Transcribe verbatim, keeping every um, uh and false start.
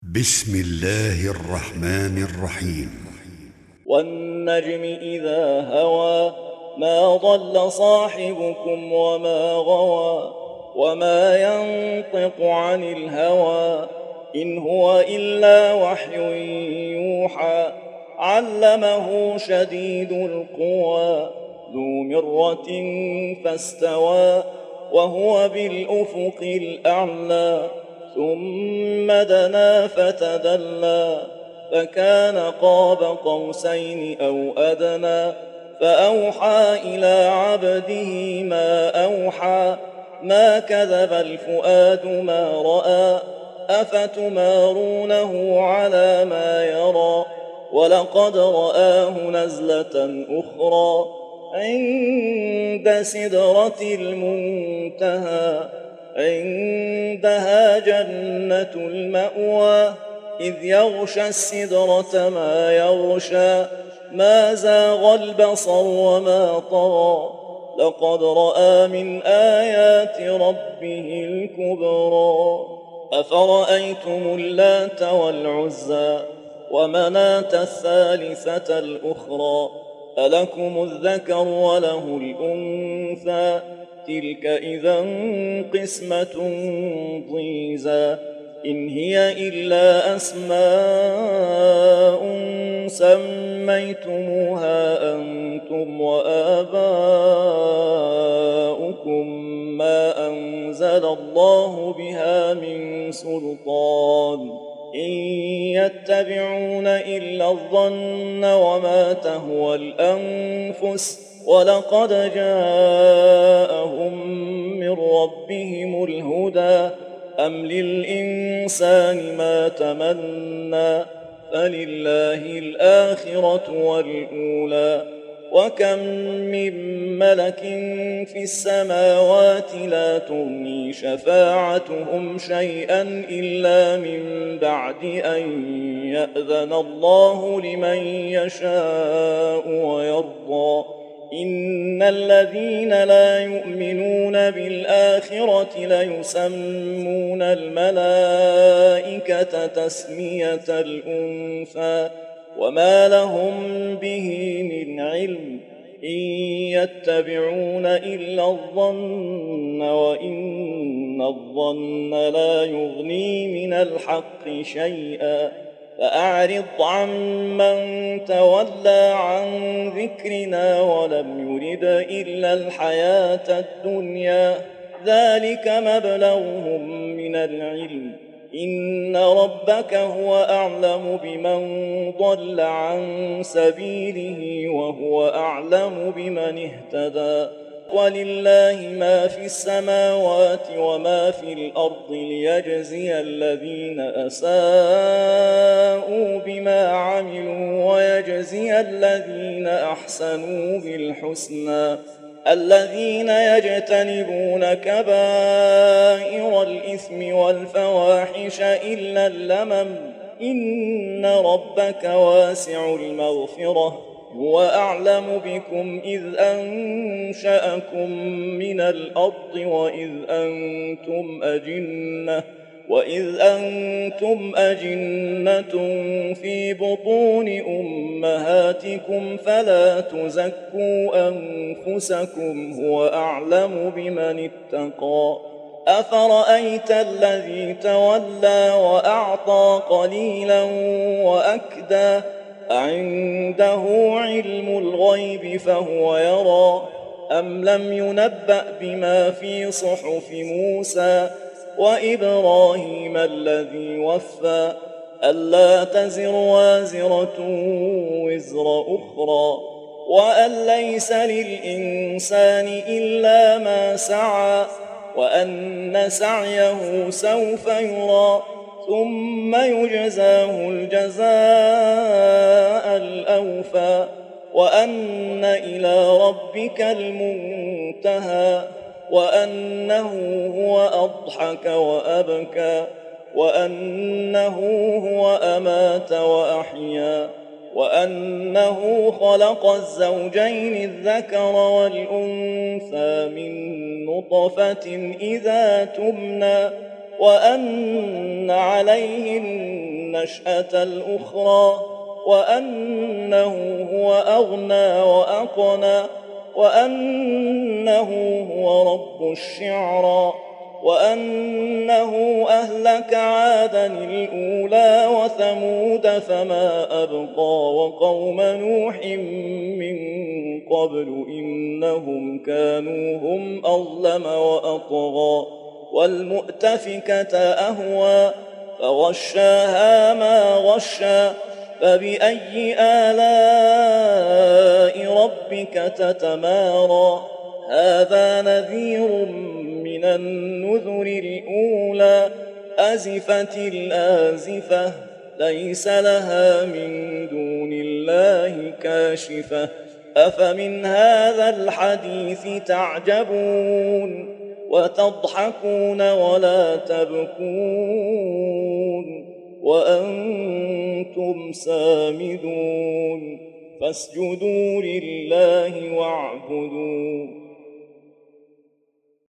بسم الله الرحمن الرحيم. والنجم إذا هوى ما ضل صاحبكم وما غوى وما ينطق عن الهوى إن هو إلا وحي يوحى علمه شديد القوى ذو مرة فاستوى وهو بالأفق الأعلى ثم دنا فتدلى فكان قاب قوسين أو أدنى فأوحى إلى عبده ما أوحى ما كذب الفؤاد ما رأى أفتمارونه على ما يرى ولقد رآه نزلة أخرى عند سدرة المنتهى عندها جنة المأوى إذ يغشى السدرة ما يغشى ما زاغ البصر وما طغى لقد رأى من آيات ربه الكبرى أفرأيتم اللات والعزى ومناة الثالثة الأخرى ألكم الذكر وله الأنثى تلك إذا قسمة ضيزى إن هي إلا أسماء سميتموها أنتم وآباؤكم ما أنزل الله بها من سلطان إن يتبعون إلا الظن وما تهوى الأنفس ولقد جاءهم من ربهم الهدى أم للإنسان ما تمنى فلله الآخرة والأولى وكم من ملك في السماوات لا تغني شفاعتهم شيئا إلا من بعد أن يأذن الله لمن يشاء ويرضى إن الذين لا يؤمنون بالآخرة ليسمون الملائكة تسمية الأنثى وما لهم به من علم إن يتبعون إلا الظن وإن الظن لا يغني من الحق شيئا فأعرض عمن تولى عن ذكرنا ولم يرد إلا الحياة الدنيا ذلك مبلغهم من العلم إن ربك هو أعلم بمن ضل عن سبيله وهو أعلم بمن اهتدى ولله ما في السماوات وما في الأرض ليجزي الذين أساءوا بما عملوا ويجزي الذين أحسنوا بالحسنى الذين يجتنبون كبائر الإثم والفواحش إلا اللمم إن ربك واسع المغفرة هو أعلم بكم إذ أنشأكم من الأرض وإذ أنتم أجنة وإذ أنتم أجنة في بطون أمهاتكم فلا تزكوا أنفسكم هو أعلم بمن اتقى أفرأيت الذي تولى وأعطى قليلا وأكدى أعنده علم الغيب فهو يرى أم لم ينبأ بما في صحف موسى وإبراهيم الذي وفى ألا تزر وازرة وزر أخرى وأن ليس للإنسان إلا ما سعى وأن سعيه سوف يرى ثم يجزاه الجزاء الأوفى وأن إلى ربك المنتهى وأنه هو أضحك وأبكى وأنه هو أمات وأحيا وأنه خلق الزوجين الذكر والأنثى من نطفة إذا تمنى وأن عليه النشأة الأخرى وأنه هو أغنى وأقنى وأنه هو رب الشعرى وأنه أهلك عادا الأولى وثمود فما أبقى وقوم نوح من قبل إنهم كانوا هم أظلم وأطغى والمؤتفكة أهوى فغشاها ما غشى فبأي آلاء ربك تتمارى هذا نذير من النذر الأولى أزفت الآزفة ليس لها من دون الله كاشفة أفمن هذا الحديث تعجبون وتضحكون ولا تبكون وأنتم سامدون فاسجدوا لله واعبدوا